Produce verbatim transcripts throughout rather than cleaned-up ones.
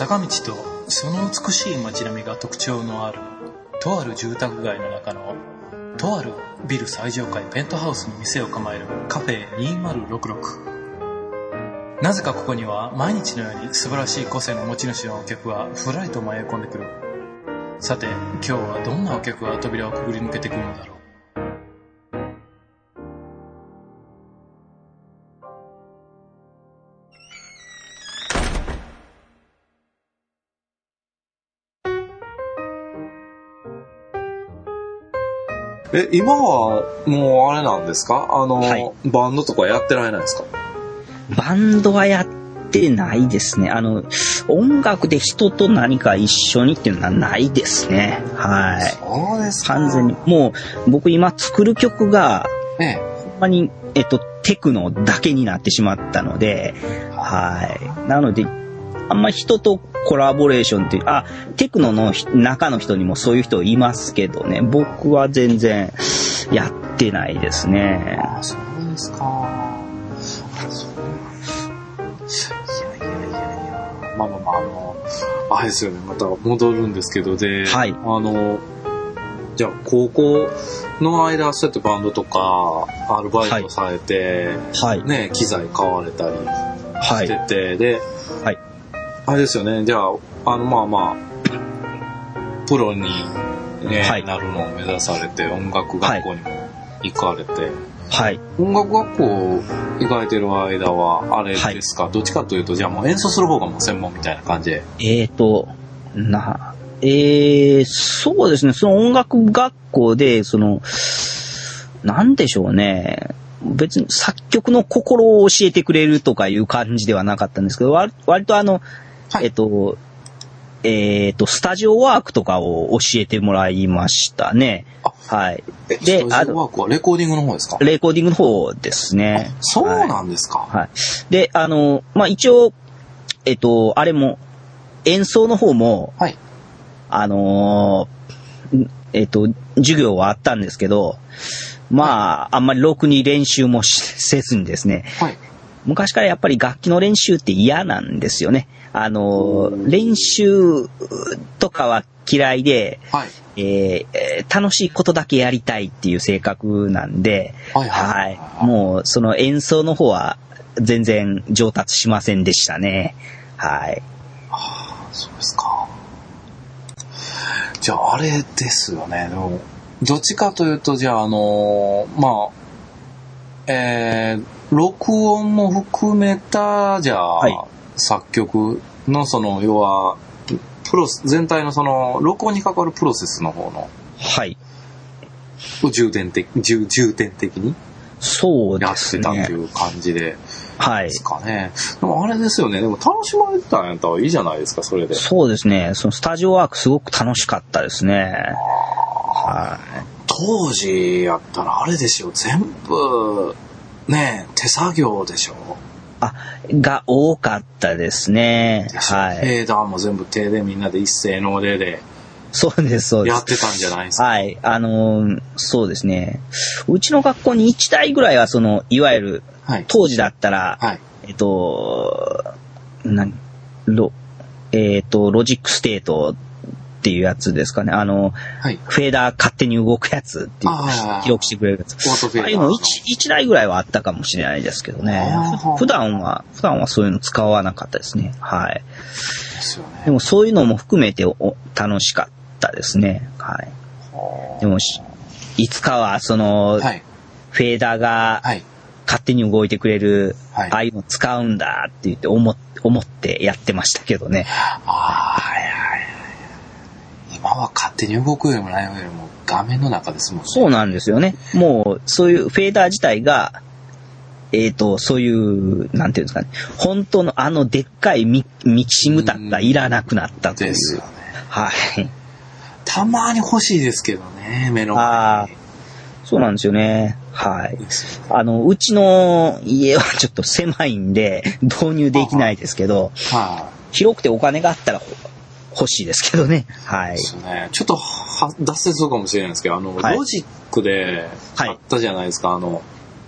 坂道とその美しい街並みが特徴のあるとある住宅街の中のとあるビル最上階ペントハウスに店を構えるカフェにせんろくじゅうろく。なぜかここには毎日のように素晴らしい個性の持ち主のお客がふらりと迷い込んでくる。さて今日はどんなお客が扉をくぐり抜けてくるのだろう。 え、今はもうあれなんですか？あの、はい、バンドとかやってられないですか？ バンドはやってないですね。あの、音楽で人と何か一緒にっていうのはないですね。はい。 そうですか。 完全に。もう、僕今作る曲が、ええ、ほんまに、えっと、テクノだけになってしまったので、はい。なので、あんまり人とコラボレーションっていう、あ、テクノの中の人にもそういう人いますけどね、僕は全然やってないですね。 あ、そうですか。いやいやいやいや。まあまあまあ、あの、あれですよね、また戻るんですけど、で、はい。あの、じゃあ高校の間、そうやってバンドとかアルバイトされて、はい、ね、機材買われたりしてて、はい、で、はい、あれですよね。じゃあ、あの、まあまあ、プロに、ね、はい、なるのを目指されて、音楽学校にも行かれて、はい。音楽学校行かれてる間は、あれですか、はい、どっちかというと、じゃあもう演奏する方がもう専門みたいな感じで。 えーと、な、えー、そうですね。その音楽学校で、その、なんでしょうね。別に作曲の心を教えてくれるとかいう感じではなかったんですけど、割, 割とあの、はい、えっと、えっと、スタジオワークとかを教えてもらいましたね。はい。 で、スタジオワークはレコーディングの方ですか？ レコーディングの方ですね。 そうなんですか。 はい。はい、で、あの、まあ、一応、えっと、あれも、演奏の方も、はい、あのー、えっと、授業はあったんですけど、まあ、はい、あんまりろくに練習もせずにですね、はい、昔からやっぱり楽器の練習って嫌なんですよね。あの、練習とかは嫌いで、はい、えー、楽しいことだけやりたいっていう性格なんで、はいはいはい、もうその演奏の方は全然上達しませんでしたね。はい。 はあ、そうですか。じゃああれですよね。でもどっちかというと、じゃああのー、まあ、えー、録音も含めた、じゃあ、はい、作曲のその、要は、プロス、全体のその、録音に関わるプロセスの方の、はい。重点的、重、重点的に、 そうですね。 やってたっていう感じで、はい。ですかね。でもあれですよね。でも楽しまれてたんやったらいいじゃないですか、それで。 そうですね。そのスタジオワークすごく楽しかったですね。 はい。当時やったらあれでしょ、全部、ねえ、手作業でしょ。 あ、が多かったですね。はい。 フェーダーも全部手でみんなで一斉の腕で。 そうです、そうです。 やってたんじゃないですか。 はい。あのー、そうですね。うちの学校にいちだいぐらいは、その、いわゆる、はい、当時だったら、はい、えっと、何、ロ、えっと、ロジックステートっていうやつですかね。あの、はい、フェーダー勝手に動くやつっていう、記録してくれるやつ。ああいうのいちだいぐらいはあったかもしれないですけどね。普段は、普段はそういうの使わなかったですね。はい。ですよね。でもそういうのも含めてお楽しかったですね。はい。でも、いつかはその、はい、フェーダーが勝手に動いてくれる、はい、ああいうの使うんだって言って思、思ってやってましたけどね。ああ、はいはいはい。 今は勝手に動くよりもないよりも画面の中ですもんね。 そうなんですよね。もうそういうフェーダー自体が、えっと、そういう、なんていうんですかね。本当のあのでっかいミキシングタッがいらなくなったという。ですよね。はい。 たまに欲しいですけどね、目の前に。 そうなんですよね。はい。あの、うちの家はちょっと狭いんで導入できないですけど、はあ、広くてお金があったら欲しいですけどね。はい。 ですね。ちょっとは脱線するかもしれないんですけど、あの、はい、ロジックであったじゃないですか、あの、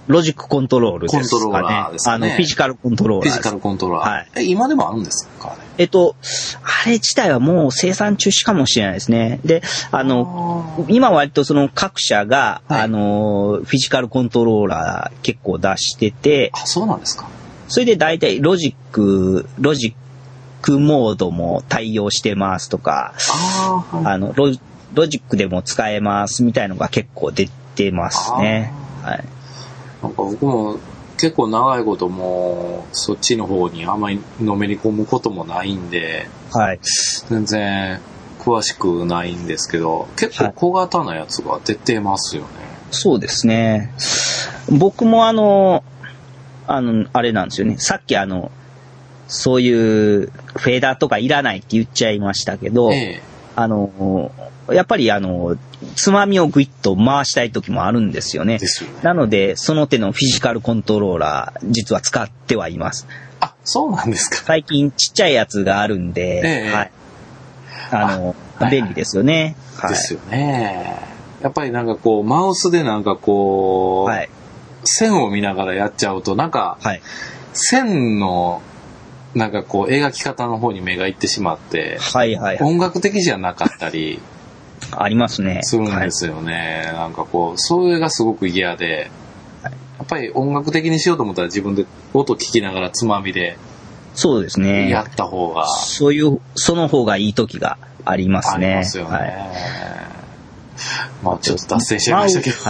ロジックコントロールですかね。 コントローラーですかね。 あの、フィジカルコントローラー。 フィジカルコントローラー。 はい。 え、今でもあるんですか？ えっと、あれ自体はもう生産中止かもしれないですね。で、あの、今割とその各社が、はい、あの、フィジカルコントローラー結構出してて。 あ、そうなんですか。 それで大体ロジック、ロジックモードも対応してますとか、 あ、はい、 あのロ、ロジックでも使えますみたいのが結構出てますね。はい。 なんか僕も結構長いこともうそっちの方にあんまりのめり込むこともないんで、 はい、 全然詳しくないんですけど、結構小型なやつが出てますよね。はい、 そうですね。僕もあの、あの、あれなんですよね。さっきあの、そういうフェーダーとかいらないって言っちゃいましたけど、ええ、あの、やっぱりあの、つまみをグイッと回したい時もあるんですよね。 ですよね。 なので、その手のフィジカルコントローラー、実は使ってはいます。 あ、そうなんですか。 最近ちっちゃいやつがあるんで、ええ、はい。あの、あ便利ですよね。 はい。ですよね。やっぱりなんかこう、マウスでなんかこう、はい、線を見ながらやっちゃうと、なんか、はい、線の、なんかこう、描き方の方に目がいってしまって、 はいはいはい、 音楽的じゃなかったり、 ありますね。 するんですよね。はい、なんかこう、それがすごく嫌で、はい、やっぱり音楽的にしようと思ったら自分で音聞きながらつまみで、 そうですね。 やった方が。 そういう、その方がいい時がありますね。 ありますよね。はい、まあちょっと脱線しちゃいましたけど。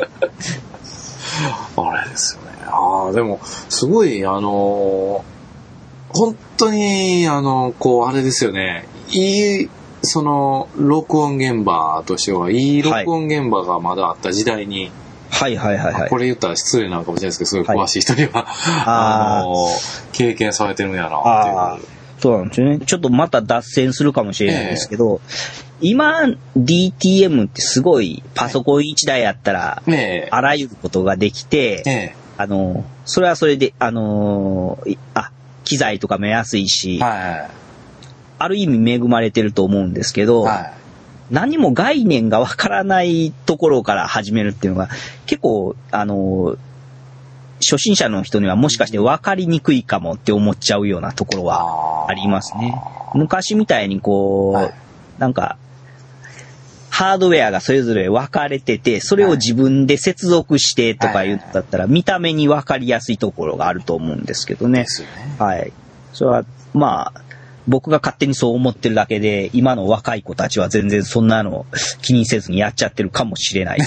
はい、あれですよね。ああ、でも、すごい、あのー、本当に、あの、こう、あれですよね。いい、その、録音現場としては、いい録音現場がまだあった時代に、 はいはいはいはい。 これ言ったら失礼なのかもしれないですけど、すごい詳しい人には、はい、あの、経験されてるんやなっていう。 そうなんですよね。ちょっとまた脱線するかもしれないんですけど、えー、今 ディーティーエム ってすごいパソコンいちだいあったら、えー、あらゆることができて、えー、あの、それはそれで、あの、あ、機材とかも安いし、はい、ある意味恵まれてると思うんですけど、はい、何も概念がわからないところから始めるっていうのが結構あの初心者の人にはもしかして分かりにくいかもって思っちゃうようなところはありますね。昔みたいにこう、はい、なんかハードウェアがそれぞれ分かれてて、それを自分で接続してとか言ったったら見た目に分かりやすいところがあると思うんですけどね。 ですよね。 はい。それはまあ僕が勝手にそう思ってるだけで、今の若い子たちは全然そんなの気にせずにやっちゃってるかもしれないです。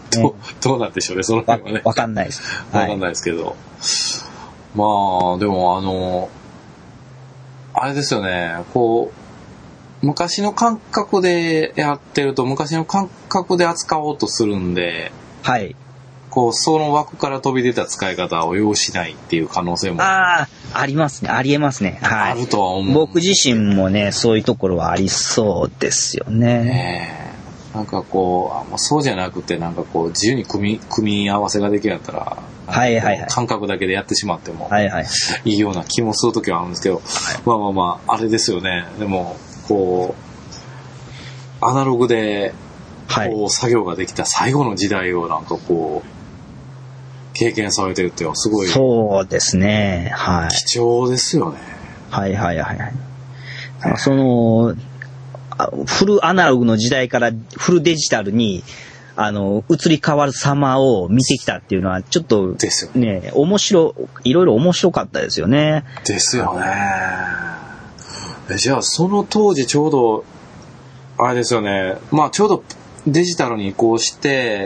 ね、ど, どうなんでしょうね、その辺はね。 わかんないです。 わかんないですけど。はい、まあ、でもあの、あれですよね、こう、昔の感覚でやってると、昔の感覚で扱おうとするんで、 はい。 こう、その枠から飛び出た使い方を要しないっていう可能性も。 ああ、ありますね。ありえますね。はい。 あるとは思う。 僕自身もね、そういうところはありそうですよね。 ねえ。なんかこう、あもうそうじゃなくて、なんかこう、自由に組み、組み合わせができるんだったら、 はいはいはい。 感覚だけでやってしまっても、 はいはい。 いいような気もするときはあるんですけど、はい、まあまあまあ、あれですよね。でも、こう、アナログで、こう、作業ができた最後の時代をなんかこう、経験されてるっていうのはすごい。 そうですね。はい。 貴重ですよね。 はいはいはいはい。その、フルアナログの時代からフルデジタルに、あの、移り変わる様を見てきたっていうのは、ちょっと、 ですよね、面白、いろいろ面白かったですよね。 ですよね。えじゃあ、その当時ちょうど、あれですよね。まあ、ちょうどデジタルに移行して、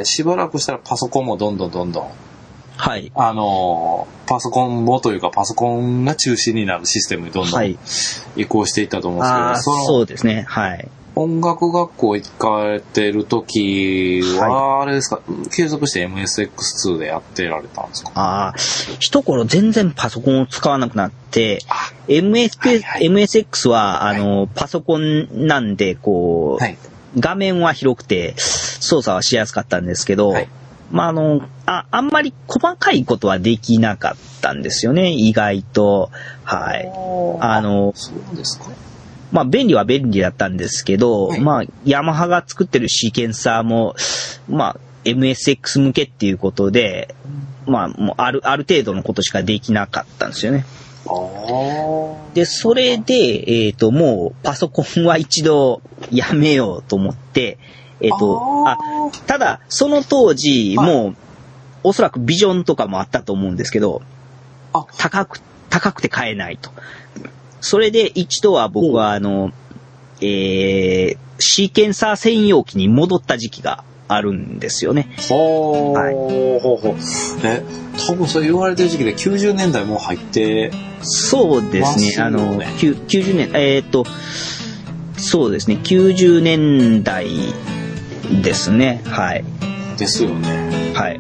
しばらくしたらパソコンもどんどんどんどん、 はい。 あの、パソコンもというか、パソコンが中心になるシステムにどんどん移行していったと思うんですけど、はい、 そのそうですね。はい。 音楽学校行かれてる時は、あれですか、はい、継続して エムエスエックスツー でやってられたんですか？ ああ、一頃全然パソコンを使わなくなって、エムエスエックス は、あの、はい、パソコンなんで、こう、はい、画面は広くて、操作はしやすかったんですけど、はい、まあ、あの、あ、あんまり細かいことはできなかったんですよね、意外と。はい。あの、 そうですか。 まあ、便利は便利だったんですけど、はい、まあ、ヤマハが作ってるシーケンサーも、まあ、 エムエスエックス 向けっていうことで、まあ、もうある、ある程度のことしかできなかったんですよね。で、それで、えっと、もうパソコンは一度やめようと思って、えっと、あ、ただ、その当時、もう、おそらくビジョンとかもあったと思うんですけど、高く、高くて買えないと。それで一度は僕は、あの、えー、シーケンサー専用機に戻った時期があるんですよね。 ほー、はい、ほうほう。え、多分そう言われてる時期できゅうじゅうねんだいもう入って、 そうですね。あの、きゅうじゅうねん、えー、っと、そうですね。きゅうじゅうねんだいですね。はい。 ですよね。 はい。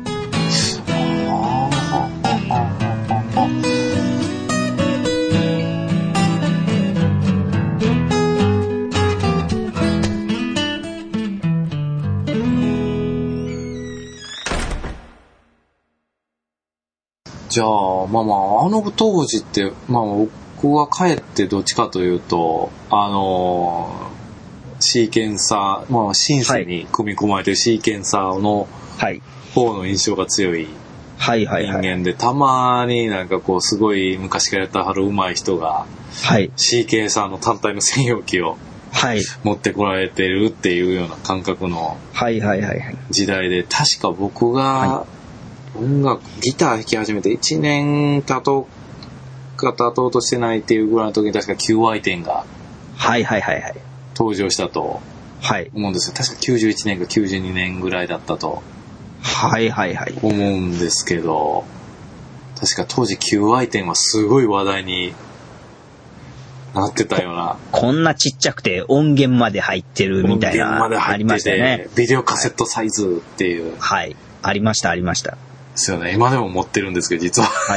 じゃあ、まあまあ、あの当時って、まあ僕は帰ってどっちかというと、あのー、シーケンサー、まあシンセに組み込まれてるシーケンサーの方の印象が強い人間で、たまになんかこうすごい昔からやったはる上手い人が、 はい、 シーケンサーの単体の専用機を持ってこられてるっていうような感覚の時代で、確か僕が、はい音楽、ギター弾き始めていちねん経とうか経とうとしてないっていうぐらいの時に確か キューアイテン がはいはいはいはい登場したと思うんですよ。確かきゅうじゅういちねんかきゅうじゅうにねんぐらいだったとはいはいはい思うんですけど、確か当時 キューアイテン はすごい話題になってたような。 こ, こんなちっちゃくて音源まで入ってるみたいな音源まで入っててありましたね。ビデオカセットサイズっていう。 はい、はい、ありましたありました。 ですよね。今でも持ってるんですけど、実は。はい。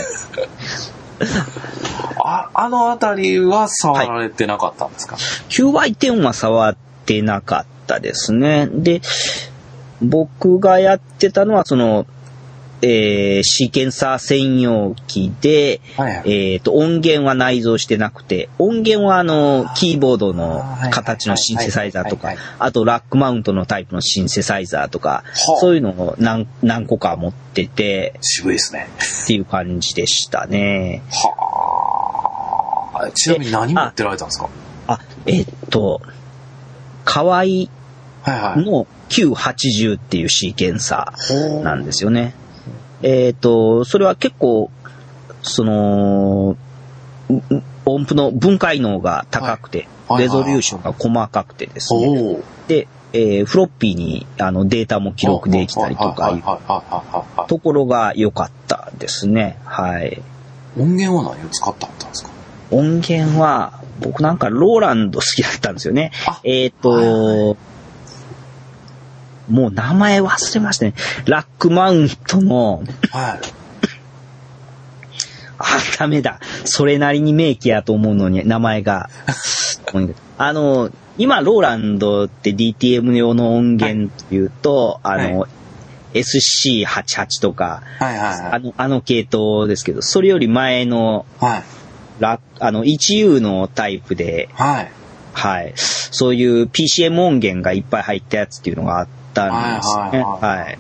あ、あのあたりは触られてなかったんですか？はい、 キューアイテン は触ってなかったですね。で、僕がやってたのは、その、えー、シーケンサー専用機で、はいはい、えっと、音源は内蔵してなくて、音源はあの、キーボードの形のシンセサイザーとか、あとラックマウントのタイプのシンセサイザーとか、そういうのを何、何個か持ってて、 渋いですね。 っていう感じでしたね。 はあ。ちなみに何持ってられたんですか？ あ、あえっと、河合のきゅうはちじゅうっていうシーケンサーなんですよね。えっと、それは結構、その、音符の分解能が高くて、はい、レゾリューションが細かくてですね。で、えー、フロッピーにあのデータも記録できたりとかいうところが良かったですね。はい。 音源は何を使ったんですか？ 音源は、僕なんかローランド好きだったんですよね。えっと、はいはい、もう名前忘れましたね。ラックマウントの、はい。あ、ダメだ。それなりに名機やと思うのに、名前が。あの、今、ローランドって ディーティーエム 用の音源っていうと、はい、あの、はい、エスシーはちじゅうはち とか、はいはいはい、あの、あの系統ですけど、それより前の、はい、ラあの、イチユー のタイプで、はい。はい。そういう ピーシーエム 音源がいっぱい入ったやつっていうのがあって、たんですね。はい。はい、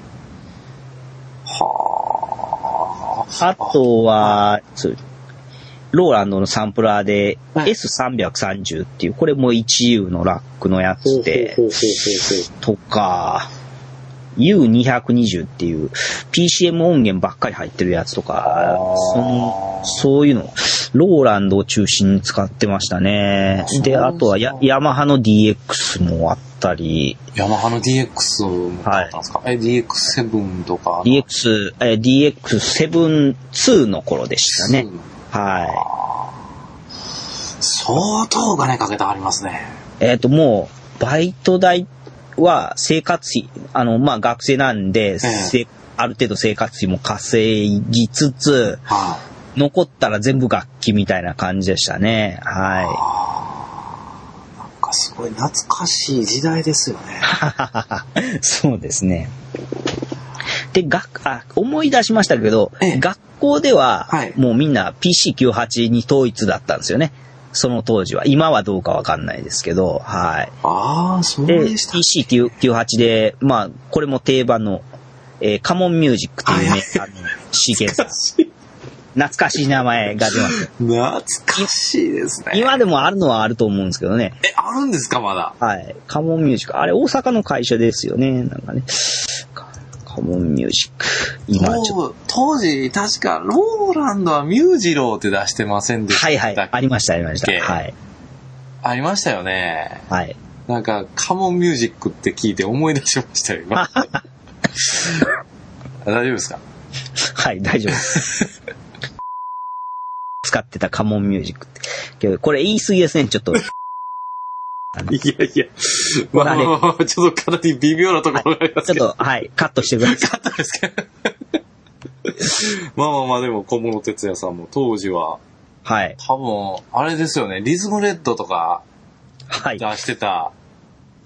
はあ。あとは、ローランドのサンプラーで エスさんびゃくさんじゅう っていう、これも ワンユー のラックのやつで、とか、ユーにひゃくにじゅう っていう ピーシーエム 音源ばっかり入ってるやつとか、そのそういうの、ローランドを中心に使ってましたね。で、あとはヤ、ヤマハの ディーエックス もあったり。 ヤマハの ディーエックス もあったんですか？はい、え、ディーエックスセブン とかディーエックス、え、ディーエックスセブンツー の頃でしたね。はい。 相当お金かけてありますね。 えっと、もう、バイト代は生活費、あの、まあ、学生なんで、ええ、ある程度生活費も稼ぎつつ、はあ、残ったら全部楽器みたいな感じでしたね。はい。 はあ、なんかすごい懐かしい時代ですよね。そうですね。で、学、あ、思い出しましたけど、ええ、学校では、はい、もうみんな ピーシーきゅうじゅうはち に統一だったんですよね。その当時は。今はどうかわかんないですけど、はい。 ああ、そうでした。 で、ピーシーきゅうじゅうはち で、まあ、これも定番のえー、カモンミュージックというメーカーの シーケーさん。懐かしい名前が出ます。 懐かしいですね。 今でもあるのはあると思うんですけどね。 え、あるんですか、まだ。 はい。カモンミュージック。あれ、大阪の会社ですよね。なんかね。カモンミュージック。今ちょっと。 当時、確か、ローランドはミュージローって出してませんでしたっけ？ はいはい。ありました、ありました。はい。 ありましたよね。 はい。 なんか、カモンミュージックって聞いて思い出しましたよ、今。大丈夫ですか？ はい、大丈夫です。使ってたカモンミュージックって。けど、これ言い過ぎですね、ちょっと。いやいや、まあまあ、ちょっとかなり微妙なところがありますけど。 ちょっと、はい、カットしてください。 カットですか？まあまあまあ、でも小室哲哉さんも当時は、 はい。 多分、あれですよね、リズムレッドとか、 はい。 出してた。はい、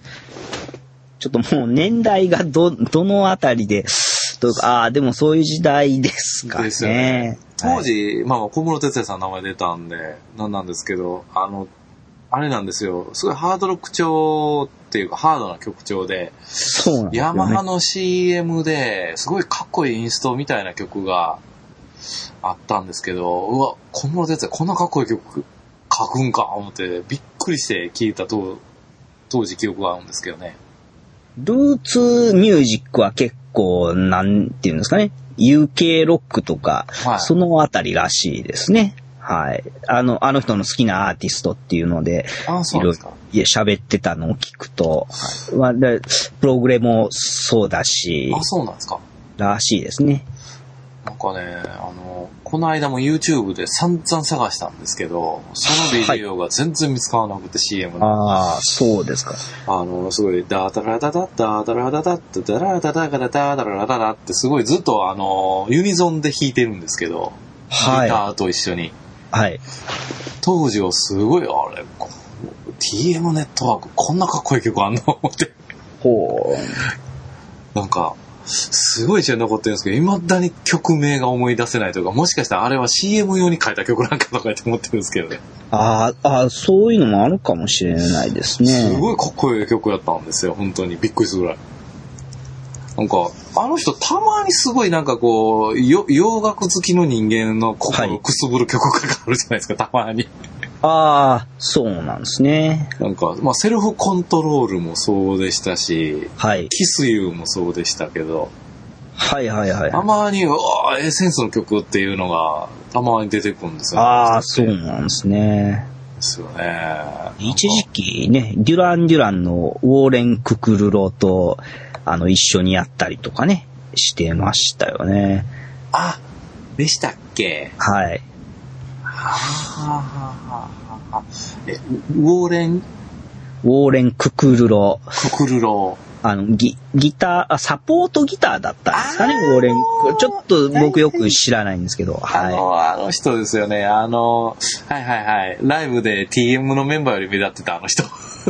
ちょっともう年代がど、どのあたりで、どうか、ああ、でもそういう時代ですかね。ですよね。 当時、はい、まあ小室哲哉さんの名前出たんで、なんなんですけど、あの、あれなんですよ、すごいハードロック調っていうか、ハードな曲調で、 そうなんですよね。 ヤマハの シーエム で、すごいかっこいいインストみたいな曲があったんですけど、うわ、小室哲哉こんなかっこいい曲書くんか思って、びっくりして聴いた当当時記憶があるんですけどね。 ルーツミュージックは結構、なんていうんですかね。ユーケー ロックとか、はい、そのあたりらしいですね。はい。あの、あの人の好きなアーティストっていうので、 あ、そうですか。 いや、喋ってたのを聞くと、はい、まあ、でプログレもそうだし、 あ、そうなんですか。 らしいですね。 なんかね、あの、この間も YouTube で散々探したんですけど、そのビデオが全然見つからなくて、はい、シーエム の。 ああ、そうですか。 あの、すごい、ダーダラダダダーダラダダッダラダダガダダーダラダダってすごいずっとあの、ユニゾンで弾いてるんですけど、 はい。 ギターと一緒に。 はい。 当時はすごい、あれ、ティーエム ネットワーク、こんなかっこいい曲あんの思って。 ほう。なんか、すごい印象に残ってるんですけど、未だに曲名が思い出せないというか、もしかしたらあれは シーエム 用に書いた曲なんかとかって思ってるんですけどね。 ああ、そういうのもあるかもしれないですね。 すごいかっこいい曲やったんですよ、本当に。びっくりするぐらい。なんか、あの人たまにすごいなんかこう、よ洋楽好きの人間の心をくすぶる曲があるじゃないですか、たまに。 ああ、そうなんですね。 なんか、まあ、セルフコントロールもそうでしたし、 はい。 キスユーもそうでしたけど、 はいはいはい。 たまに、うわエッセンスの曲っていうのが、たまに出てくるんですよね。ああ、そうなんですね。 ですよね。 一時期ね、デュラン・デュランのウォーレン・ククルロと、あの、一緒にやったりとかね、してましたよね。 あ、でしたっけ？ はい。 はあ、はあはあはあ、え、ウォーレンウォーレン・ククルロ。 ククルロ。 あの、ギ、ギター、あ、サポートギターだったんですかね、ウォーレン。ちょっと僕よく知らないんですけど。 はい。あの、あの人ですよね。あの、はいはいはい。ライブで ティーエム のメンバーより目立ってたあの人。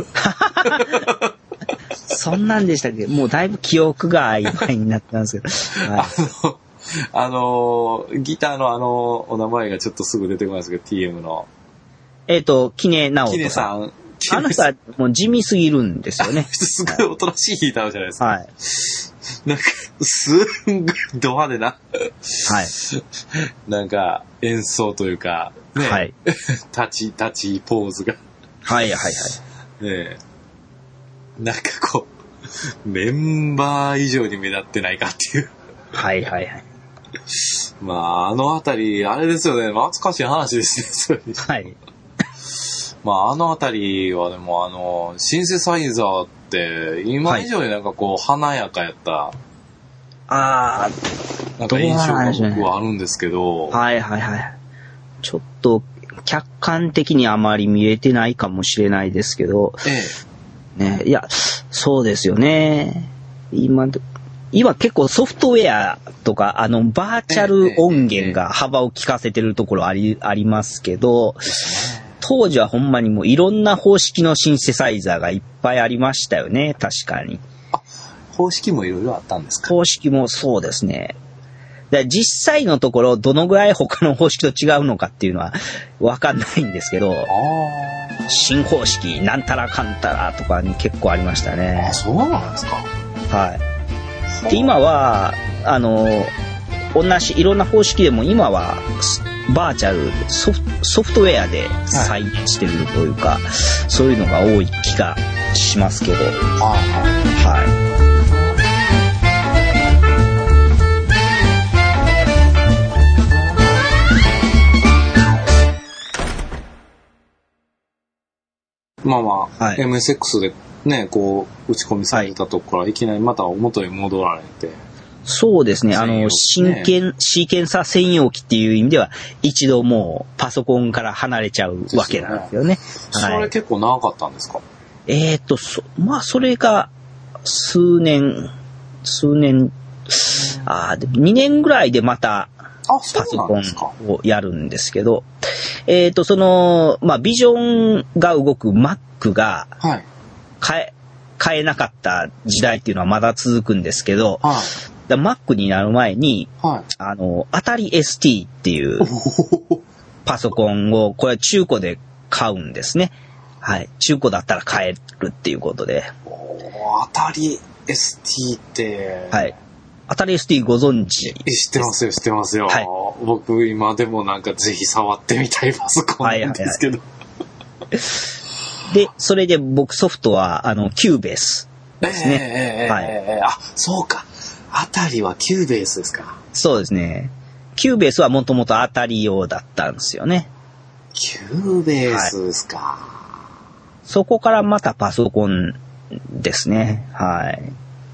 そんなんでしたっけ？もうだいぶ記憶が曖昧になってたんですけど。はい、 あの、あの、ギターのあの、お名前がちょっとすぐ出てこないですけど、ティーエム の。 えっ、ー、と、キネナオトさん。 キネさん。 あの人はもう地味すぎるんですよね。 すごいおとなしいギターじゃないですか。 はい。 なんか、すんごいド派手な。 はい。 なんか、演奏というか、ね。 はい。 立ち、立ちポーズが。 はいはいはい。 ねえ。なんかこう、メンバー以上に目立ってないかっていう。 はいはいはい。 まあ、あのあたり、あれですよね。懐かしい話ですね。 はい。 まあ、あのあたりはでも、あの、シンセサイザーって、今以上になんかこう、はい、華やかやった、 ああ、 なんか印象が僕はあるんですけど、 はいはいはい。ちょっと、客観的にあまり見れてないかもしれないですけど、 ええ。ね、いや、そうですよね。今、今結構ソフトウェアとか、あの、バーチャル音源が幅を利かせてるところあり、ありますけど、当時はほんまにもういろんな方式のシンセサイザーがいっぱいありましたよね、確かに。 あ、方式もいろいろあったんですか？ 方式もそうですね。で実際のところ、どのぐらい他の方式と違うのかっていうのはわかんないんですけど、新方式、なんたらかんたらとかに結構ありましたね。 あ、そうなんですか？ はい。で今は、 あの、同じいろんな方式でも今はバーチャルソフ、ソフトウェアで再現してるというか、はい、そういうのが多い気がしますけど。はい。はい 。まあまあ、はい、エムエスエックス でね、こう、打ち込みされたところから、いきなりまた元に戻られて。 そうですね。あの、真剣、シーケンサー専用機っていう意味では、一度もうパソコンから離れちゃうわけなんですよね。 それ結構長かったんですか？ えーっと、そ、まあ、それが、数年、数年、ああ、にねんぐらいでまた、パソコンをやるんですけど、えーっと、その、まあ、ビジョンが動く Mac が、はい。変え、変えなかった時代っていうのはまだ続くんですけど、はい。Mac になる前に、はい、あの、アタリ エスティー っていうパソコンを、これは中古で買うんですね。はい。中古だったら買えるっていうことで。 おアタリ エスティー って、 はい。アタリ エスティー ご存知？ 知ってますよ、知ってますよ。はい、僕今でもなんかぜひ触ってみたいパソコンなんですけど。はいはいはい、 で、それで僕ソフトは、あの、キューベースですね。えー、はい。あ、そうか。アタリはキューベースですか。 そうですね。キューベースはもともとアタリ用だったんですよね。 キューベースですか。はい、 そこからまたパソコンですね。はい。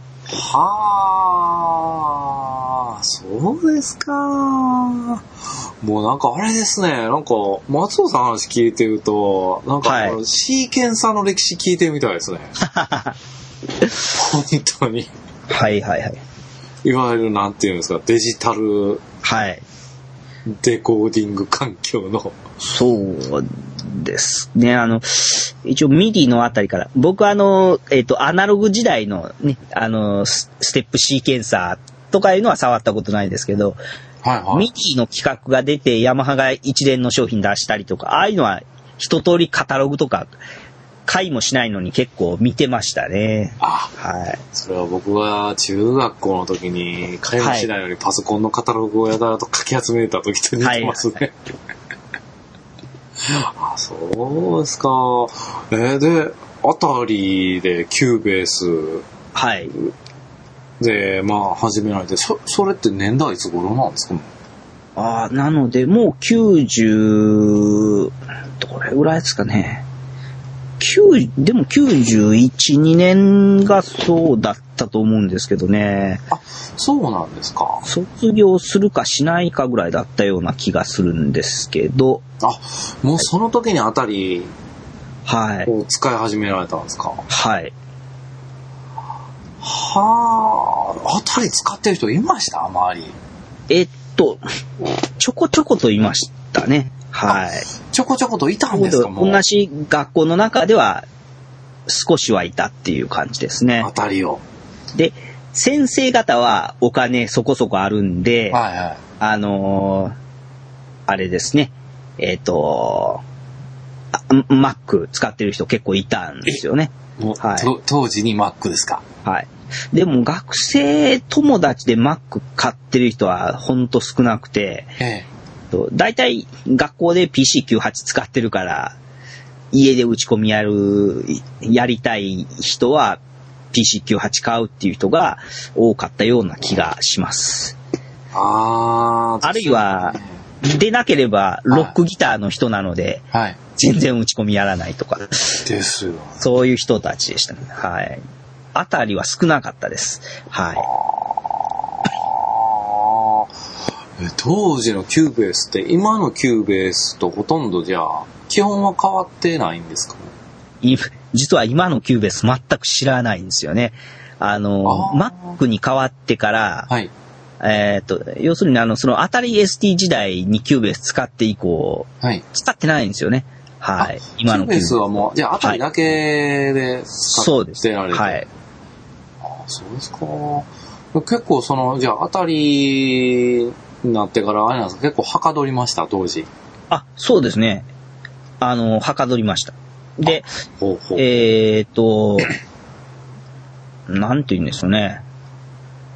はあ、そうですか。もうなんかあれですね。なんか松尾さんの話聞いてると、なんか、はい、シーケンサーの歴史聞いてみたいですね。本当に。 はいはいはい。 いわゆるなんていうんですか、デジタルデコーディング環境の。 そうですね。あの、一応ミディのあたりから、僕あの、えっと、アナログ時代のね、あの、ステップシーケンサーとかいうのは触ったことないですけど、はいはい、ミディの企画が出てヤマハが一連の商品出したりとか、ああいうのは一通りカタログとか、買いもしないのに結構見てましたね。 あ、はい。それは僕は中学校の時に買いもしないのにパソコンのカタログをやたらとかき集めた時と似てますね。はいはいはい、あ、そうですか。えー、で、あたりでキューベース。はい。で、まあ始められて、そ、それって年代いつ頃なんですか？ ああ、なのでもうきゅうじゅう、どれぐらいですかね。きゅうでもきゅうじゅういち、にねんがそうだったと思うんですけどね。 あ、そうなんですか。 卒業するかしないかぐらいだったような気がするんですけど。 あ、もうその時にあたりを使い始められたんですか。 はい。 はあ、あたり使ってる人いました？周り。 えっと、ちょこちょこといましたね。はい。 ちょこちょこといたんですか？もう同じ学校の中では少しはいたっていう感じですね。 当たりを。 で、先生方はお金そこそこあるんで、はいはい、あのー、あれですね、えっと、Mac 使ってる人結構いたんですよね。 はい、当時に Mac ですか？ はい。でも学生友達で Mac 買ってる人はほんと少なくて、ええ、だいたい学校で ピーシーきゅうじゅうはち 使ってるから家で打ち込みやるやりたい人は ピーシーきゅうじゅうはち 買うっていう人が多かったような気がします。あ, あるいはでなければロックギターの人なので、はい、全然打ち込みやらないとかですよ。 そういう人たちでしたね。はい。あたりは少なかったです。はい。 当時のキューベースって今のキューベースとほとんどじゃあ基本は変わってないんですか？ 実は今のキューベース全く知らないんですよね。あの、Mac に変わってから、はい、えっと、要するにあの、そのアタリ エスティー 時代にキューベース使って以降、はい、使ってないんですよね。はい。 今のキューベースはもう、じゃあアタリだけで使ってられて、はい、そうです。はい。あ、そうですか。結構その、じゃあアタリになってからあれなんですか、結構はかどりました当時。 あ、そうですね。あの、はかどりました。で、ほうほうえっと、なんて言うんですよね。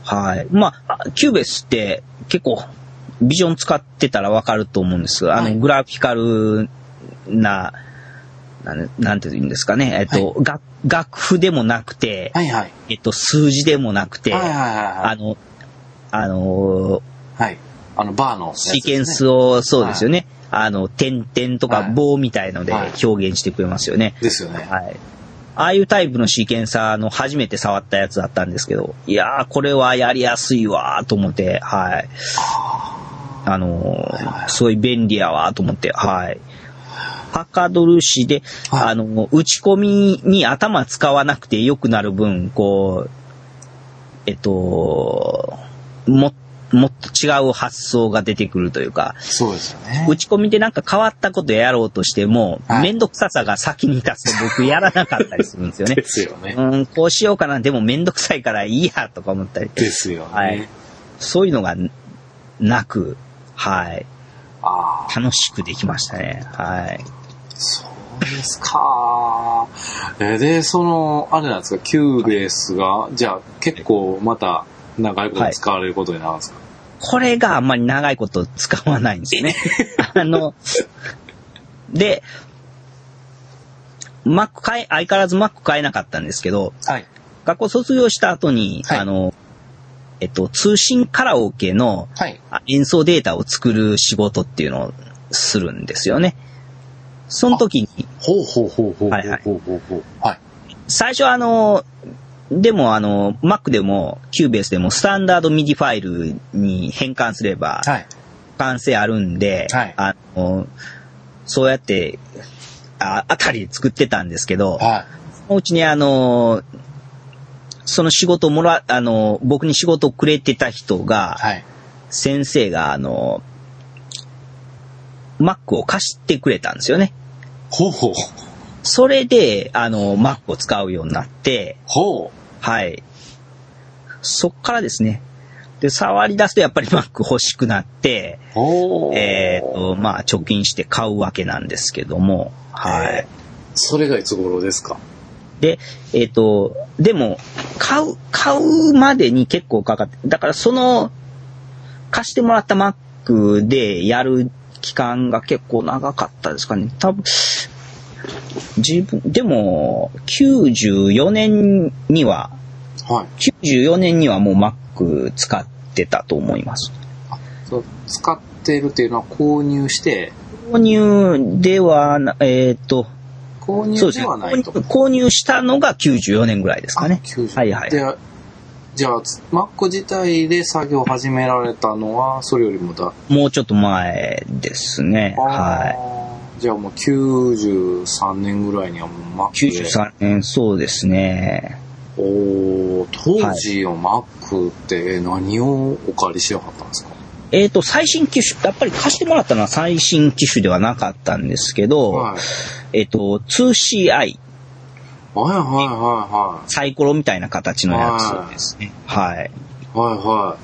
はい。まあ、キューベースって結構、ビジョン使ってたらわかると思うんですが、はい、あの、グラフィカルな、なん、なんて言うんですかね、えっと、はい、楽、楽譜でもなくて、 はいはい、 えっと、数字でもなくて、 はいはいはいはい、 あの、あのー、 はい。あの、バーの、ね、 シーケンスを、そうですよね。はい、あの、点々とか棒みたいので表現してくれますよね。はいはい、 ですよね。 はい。ああいうタイプのシーケンサーの初めて触ったやつだったんですけど、いやー、これはやりやすいわーと思って、はい。あのーはいはい、すごい便利やわーと思って、はい。はかどるしで、はい、あの、打ち込みに頭使わなくて良くなる分、こう、えっと、も、もっと違う発想が出てくるというか、 そうですよね。 打ち込みでなんか変わったことやろうとしても、はい、めんどくささが先に立つと僕やらなかったりするんですよね。 ですよね。 うん、こうしようかな、でもめんどくさいからいいや、とか思ったり。 ですよね。 はい。そういうのがなく、はい。 あ楽しくできましたね。はい。 そうですか。えで、その、あれなんですか、キューベースが、じゃあ結構また長いこと使われることになるんですか、はい、 これがあんまり長いこと使わないんですよね。あの、で、Mac 買え、相変わらず Mac 買えなかったんですけど、 はい、 学校卒業した後に、はい、あの、えっと、通信カラオケの演奏データを作る仕事っていうのをするんですよね。その時に。 ほうほうほうほうほうほうほう。はいはい。はい。 最初あの、でもあの、Mac でも キューベースでもスタンダード ミディ ファイルに変換すれば、完成あるんで、はい、あの、そうやって、あ、あたりで作ってたんですけど、はい、そのうちにあの、その仕事をもら、あの、僕に仕事をくれてた人が、はい、先生があの、Mac を貸してくれたんですよね。 ほうほう。 それで、あの、Mac を使うようになって、 ほう。 はい。そっからですね。で、触り出すとやっぱり Mac 欲しくなって、えっと、まあ、貯金して買うわけなんですけども、はい。 それがいつ頃ですか？ で、えっと、でも、買う、買うまでに結構かかって、だからその、貸してもらった Mac でやる期間が結構長かったですかね。多分、自分、でも、きゅうじゅうよねんには、はい、きゅうじゅうよねんにはもう Mac 使ってたと思います。 あ、そう、使ってるっていうのは購入して、 購入ではな、えっと、 購入ではないと。 購入したのがきゅうじゅうよねんぐらいですかね。 きゅうじゅうはいはい。で、じゃあ、Mac 自体で作業を始められたのは、それよりもだもうちょっと前ですね。はい。 じゃあもうきゅうじゅうさんねんぐらいにはもう Mac で。 きゅうじゅうさんねん、そうですね。 おー、当時の Mac って何をお借りしなかったんですか？ えっと、最新機種、やっぱり貸してもらったのは最新機種ではなかったんですけど、はい、えっと、ツーシーアイ。 はいはいはいはい。 サイコロみたいな形のやつですね。はい。はいはい。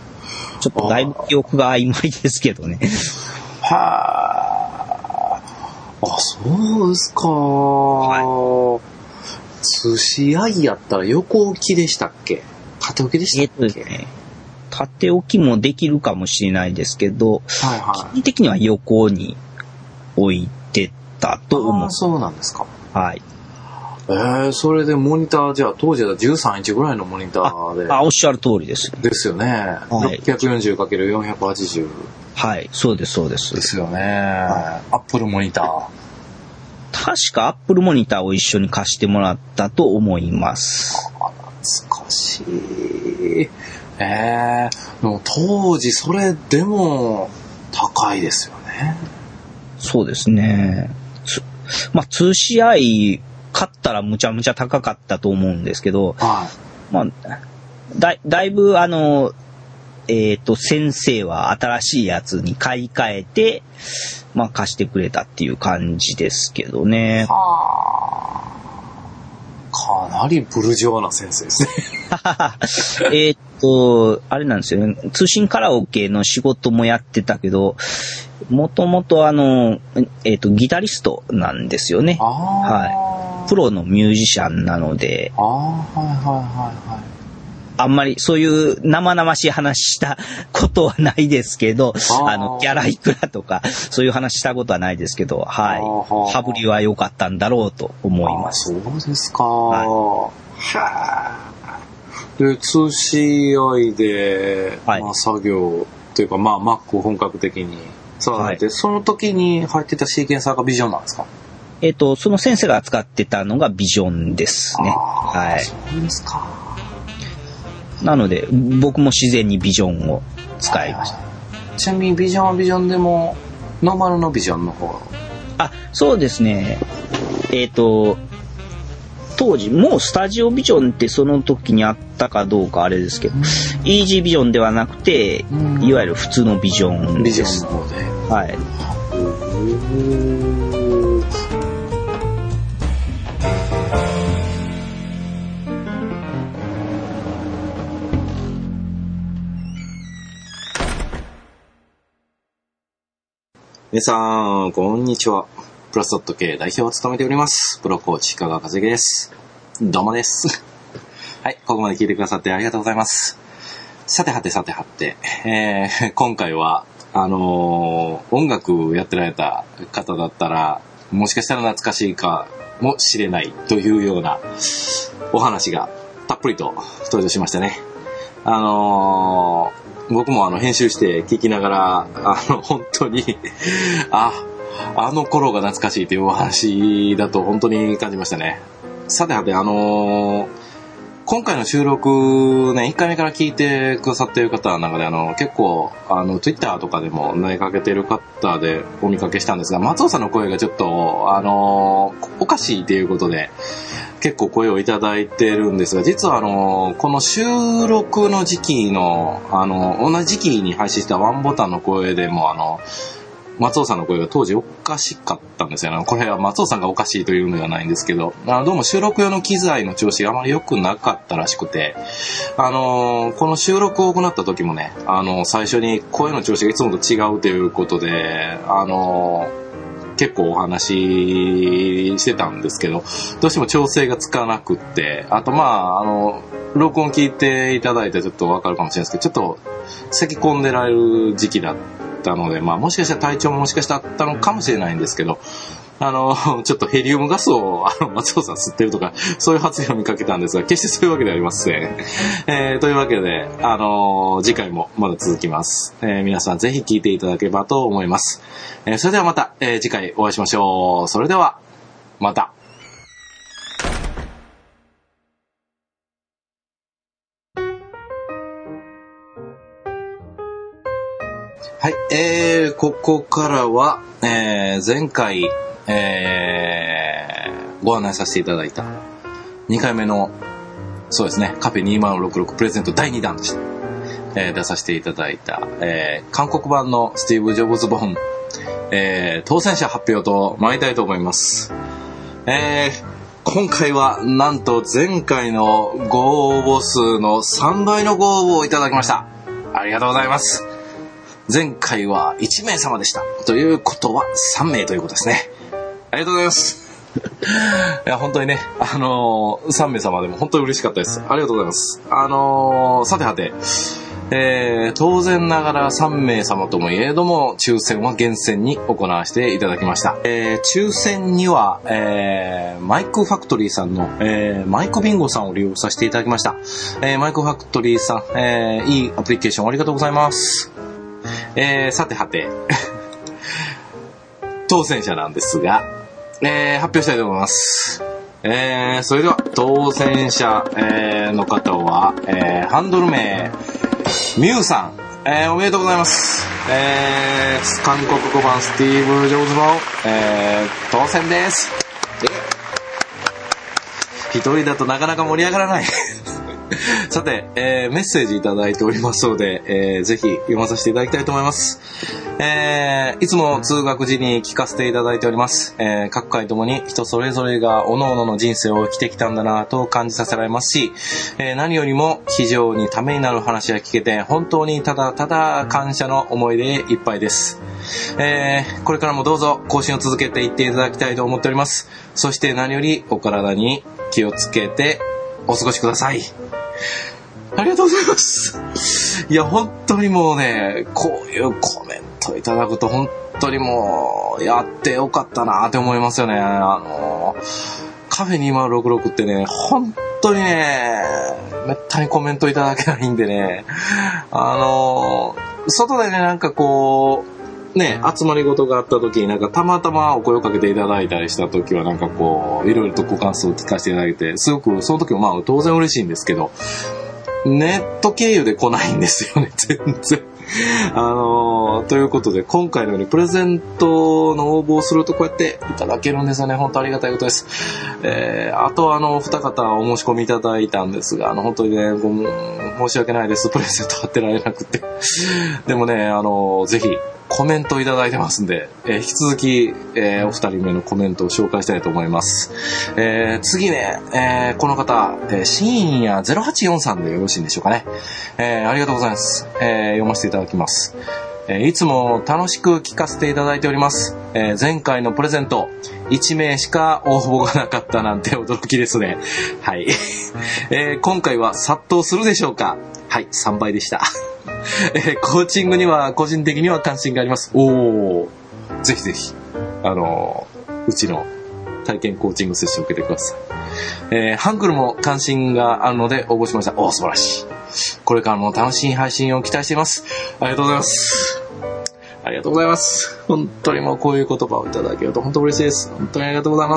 ちょっとだいぶ記憶が曖昧ですけどね。 はあ。あ、そうですか。はい。ツーシーアイ やったら横置きでしたっけ？縦置きでしたっけ？えっとですね。 縦置きもできるかもしれないですけど、はいはい、基本的には横に置いてたと思う。 あ、そうなんですか。 はい。 えー、それでモニター、じゃあ当時はじゅうさんインチぐらいのモニターで。 あ、あおっしゃる通りです。 ですよね。はい、ろっぴゃくよんじゅうかけるよんひゃくはちじゅう。 はい、そうですそうです。 ですよね。はい、アップルモニター。 確かアップルモニターを一緒に貸してもらったと思います。 あ、懐かしい。えー、でも当時それでも高いですよね。 そうですね。まあ ツーシーアイ 買ったらむちゃむちゃ高かったと思うんですけど、はい、まあだ、だいぶあの、えっと、先生は新しいやつに買い替えて、まあ貸してくれたっていう感じですけどね。 はあ。かなりブルジョワな先生ですね。 えっと、あれなんですよね。通信カラオケの仕事もやってたけど、もともとあの、えっと、ギタリストなんですよね。はい。プロのミュージシャンなので。 ああ、はいはいはいはい。 あんまりそういう生々しい話したことはないですけど、あの、ギャラいくらとか、そういう話したことはないですけど、はい。羽振りは良かったんだろうと思います。 そうですか。はい。で、通信 アイ で、はい、まあ、作業というか、まあ、Mac を本格的に触られて、はい、その時に入ってたシーケンサーがビジョンなんですか？ えっと、その先生が扱ってたのがビジョンですね。はい。 そうですか。 なので、僕も自然にビジョンを使いました。 ちなみにビジョンはビジョンでも、ノーマルのビジョンの方？ あ、そうですね。えっと、当時、もうスタジオビジョンってその時にあったかどうかあれですけど、うん、イージービジョンではなくて、うん、いわゆる普通のビジョンです。 ビジョンの方で。 はい。 皆さん、こんにちは。プラスドット系代表を務めております。プロコーチ、香川和之です。どうもです。はい、ここまで聞いてくださってありがとうございます。さてはてさてはて、えー、今回は、あのー、音楽やってられた方だったら、もしかしたら懐かしいかもしれないというようなお話がたっぷりと登場しましたね。あのー、僕もあの編集して聞きながら、あの本当にあ、あの頃が懐かしいというお話だと本当に感じましたね。さてはて、あのー、今回の収録ね、いっかいめから聞いてくださっている方の中で、あの結構あの Twitter とかでも投げかけている方でお見かけしたんですが、松尾さんの声がちょっとあのー、おかしいということで結構声をいただいてるんですが、実はあのこの収録の時期のあの同じ時期に配信したワンボタンの声でもあの松尾さんの声が当時おかしかったんですよね。これは松尾さんがおかしいというのではないんですけど、あのどうも収録用の機材の調子があまり良くなかったらしくて、あのこの収録を行った時もね、あの最初に声の調子がいつもと違うということで、あの結構お話ししてたんですけど、どうしても調整がつかなくって、あとまあ、あの、録音聞いていただいてちょっとわかるかもしれないですけど、ちょっと咳込んでられる時期だったので、まあもしかしたら体調ももしかしたらあったのかもしれないんですけど、あの、ちょっとヘリウムガスをあの松尾さん吸ってるとか、そういう発言を見かけたんですが、決してそういうわけではありません。えー、というわけで、あの、次回もまだ続きます。えー、皆さんぜひ聞いていただければと思います。えー、それではまた、えー、次回お会いしましょう。それでは、また。はい、えー、ここからは、えー、前回、えー、ご案内させていただいたにかいめの、そうですね、カフェにせんろくじゅうろくプレゼントだいにだんとして、えー、出させていただいた、えー、韓国版のスティーブ・ジョブズ本、えー、当選者発表と参りたいと思います。えー、今回はなんと前回のご応募数のさんばいのご応募をいただきました。ありがとうございます。前回はいちめい様でした。ということはさんめいということですね。ありがとうございます。いや、本当にね、あのー、さんめい様でも本当に嬉しかったです。ありがとうございます。あのー、さてはて、えー、当然ながらさんめい様ともいえども、抽選は厳選に行わせていただきました。えー、抽選には、えー、マイクファクトリーさんの、えー、マイクビンゴさんを利用させていただきました。えー、マイクファクトリーさん、えー、いいアプリケーションありがとうございます。えー、さてはて、当選者なんですが、えー、発表したいと思います。えー、それでは、当選者、えー、の方は、えー、ハンドル名、ミュウさん、えー、おめでとうございます。えー、韓国語版スティーブ・ジョブズ本、えー、当選です。一人だとなかなか盛り上がらない。さて、えー、メッセージいただいておりますので、えー、ぜひ読まさせていただきたいと思います。えー、いつも通学時に聞かせていただいております。えー、各回ともに人それぞれが各々の人生を生きてきたんだなと感じさせられますし、えー、何よりも非常にためになる話が聞けて、本当にただただ感謝の思いでいっぱいです。えー、これからもどうぞ更新を続けていっていただきたいと思っております。そして何よりお体に気をつけてお過ごしください。 ありがとうございます。いや、本当にもうね、こういうコメントいただくと本当にもう、やってよかったなって思いますよね。あの、カフェにまるろくろくってね、本当にね、めったにコメントいただけないんでね、あの、外でね、なんかこう、ね、集まり事があった時になんかたまたまお声をかけていただいたりした時はなんかこう、いろいろとご感想を聞かせていただいて、すごくその時もまあ当然嬉しいんですけど、ネット経由で来ないんですよね、全然。あのー、ということで、今回のようにプレゼントの応募をするとこうやっていただけるんですよね。本当ありがたいことです。えー、あとあの、二方お申し込みいただいたんですが、あの、本当にね、ご申し訳ないです。プレゼント貼ってられなくて。でもね、あのー、ぜひ、コメントいただいてますんで、えー、引き続き、えー、お二人目のコメントを紹介したいと思います。えー、次ね、えー、この方、えー、深夜ゼロはちよんさんでよろしいんでしょうかね。えー、ありがとうございます。えー、読ませていただきます。えー、いつも楽しく聞かせていただいております。えー、前回のプレゼント、いち名しか応募がなかったなんて驚きですね。はい。えー、今回は殺到するでしょうか？はい、さんばいでした。えー、コーチングには個人的には関心があります。おー、ぜひぜひ、あのー、うちの体験コーチングセッションを受けてください。えー、ハングルも関心があるので応募しました。おー、素晴らしい。これからも楽しい配信を期待しています。ありがとうございます。ありがとうございます。本当にもうこういう言葉をいただけると本当嬉しいです。本当にありがとうございます。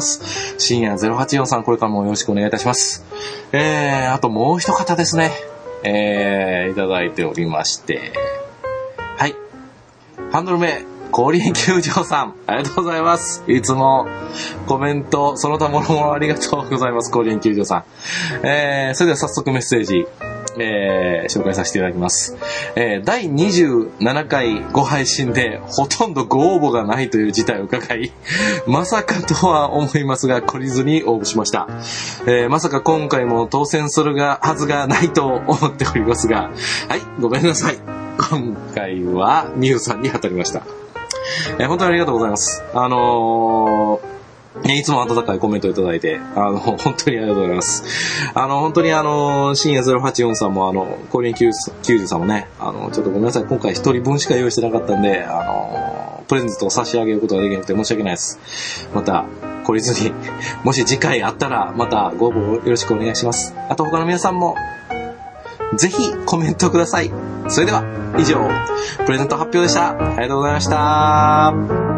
深夜ゼロはちよんさん、これからもよろしくお願いいたします。えー、あともう一方ですね。えー、いただいておりまして。はい。ハンドル名、降臨球場さん、ありがとうございます。いつもコメント、その他もろもろありがとうございます。降臨球場さん。えー、それでは早速メッセージ、えー、紹介させていただきます。えー、だいにじゅうななかいご配信でほとんどご応募がないという事態を伺い、まさかとは思いますが懲りずに応募しました。えー、まさか今回も当選するがはずがないと思っておりますが、はい、ごめんなさい。今回はミュウさんに当たりました。えー、本当にありがとうございます。あのーいつも温かいコメントいただいて、あの、本当にありがとうございます。あの、本当にあの、深夜ゼロはちよんさんも、あの、降臨きゅうじゅうさんもね、あの、ちょっとごめんなさい。今回一人分しか用意してなかったんで、あの、プレゼントを差し上げることができなくて申し訳ないです。また、懲りずに、もし次回あったら、またご応募よろしくお願いします。あと他の皆さんも、ぜひコメントください。それでは、以上、プレゼント発表でした。ありがとうございました。